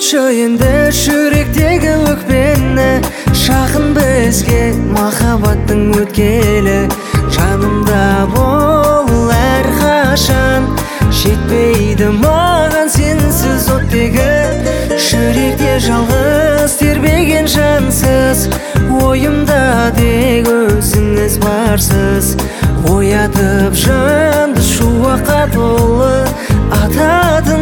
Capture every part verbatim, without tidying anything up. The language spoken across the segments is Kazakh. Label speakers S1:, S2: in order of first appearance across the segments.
S1: Қойшы енді жүректегі өкпені, жақын бізге махаббаттың өткелі. Жанымда бол әрқашан, жетпейді маған сенсіз оттегі. Жүректе жалғыз тербеген жансыз, ойымда тек өзіңіз барсыз. Оятып жанды шуаққа толы, ататын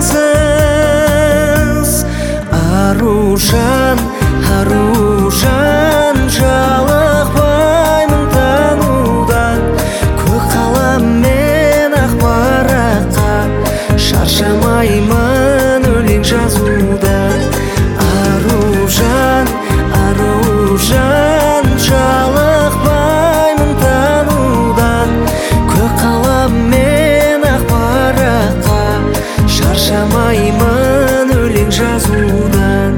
S1: таңсыз. Аружан, аружан, жалықпаймын танудан. Көк қалам мен ақ параққа, шаршамаймын өлең жазудан. Аружан, аружан, жалықпаймын танудан. Көк қалам мен ақ параққа, шаршамаймын өлең жазудан.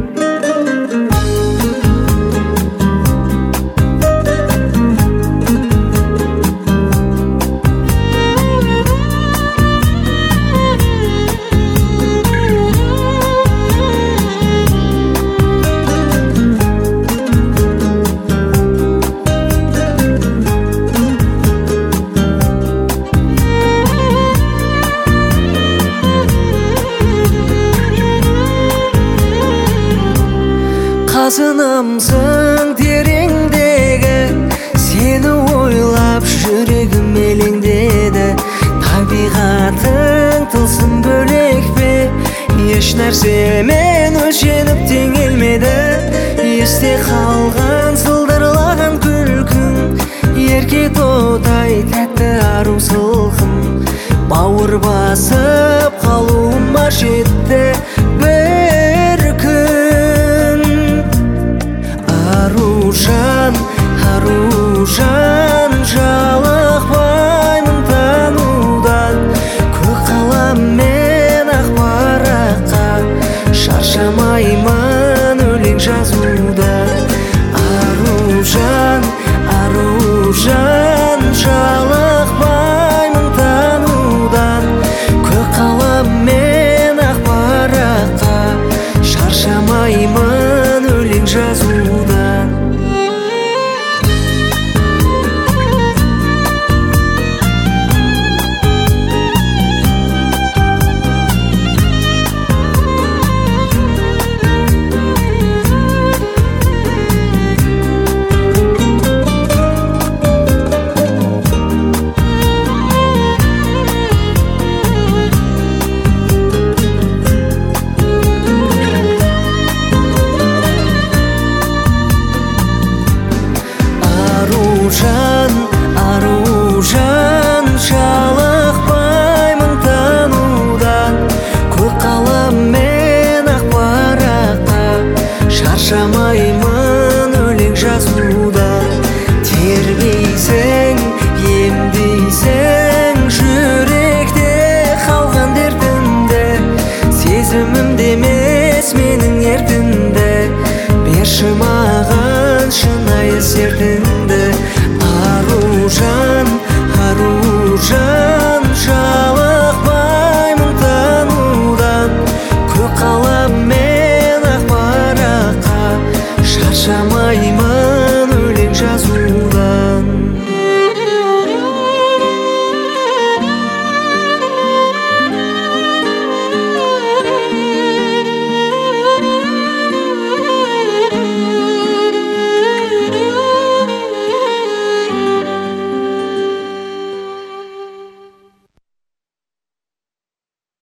S1: Қазынымсың тереңдегі, сені ойлап жүрегім елеңдеді. Табиғатың тылсым бөлек пе, еш нәрсемен өлшеніп теңелмеді. Есте қалған сылдырлаған күлкің, ерке тотай тәтті ару сылқым. Бауыр басып қалуыма жетті бір күн. Аружан, аружан,